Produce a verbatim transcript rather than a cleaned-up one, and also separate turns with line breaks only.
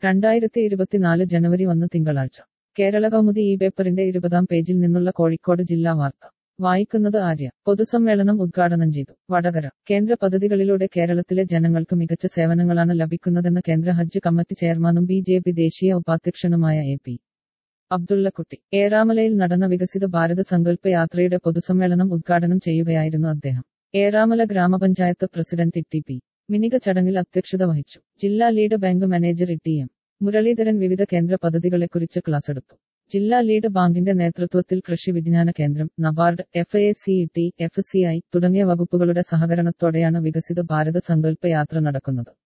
രണ്ടായിരത്തി ഇരുപത്തിനാല് ജനുവരി ഒന്ന് തിങ്കളാഴ്ച കേരള കൗമുദി ഈ പേപ്പറിന്റെ ഇരുപതാം പേജിൽ നിന്നുള്ള കോഴിക്കോട് ജില്ലാ വാർത്ത വായിക്കുന്നത് ആര്യ. പൊതുസമ്മേളനം ഉദ്ഘാടനം ചെയ്തു. വടകര. കേന്ദ്ര പദ്ധതികളിലൂടെ കേരളത്തിലെ ജനങ്ങൾക്ക് മികച്ച സേവനങ്ങളാണ് ലഭിക്കുന്നതെന്ന് കേന്ദ്ര ഹജ്ജ് കമ്മിറ്റി ചെയർമാനും ബി ജെ പി ദേശീയ ഉപാധ്യക്ഷനുമായ എ പി അബ്ദുള്ളക്കുട്ടി. ഏറാമലയിൽ നടന്ന വികസിത ഭാരത സങ്കല്പ യാത്രയുടെ പൊതുസമ്മേളനം ഉദ്ഘാടനം ചെയ്യുകയായിരുന്നു അദ്ദേഹം. ഏറാമല ഗ്രാമപഞ്ചായത്ത് പ്രസിഡന്റ് ടി പി മിനിക ചടങ്ങിൽ അധ്യക്ഷത വഹിച്ചു. ജില്ലാ lead bank manager T M Muraleedharan വിവിധ കേന്ദ്ര പദ്ധതികളെക്കുറിച്ച് ക്ലാസെടുത്തു. ജില്ലാ ലീഡ് ബാങ്കിന്റെ നേതൃത്വത്തിൽ കൃഷി വിജ്ഞാന കേന്ദ്രം, NABARD, F A C T, F C I തുടങ്ങിയ വകുപ്പുകളുടെ സഹകരണത്തോടെയാണ് വികസിത ഭാരത സങ്കല്പ യാത്ര നടക്കുന്നത്.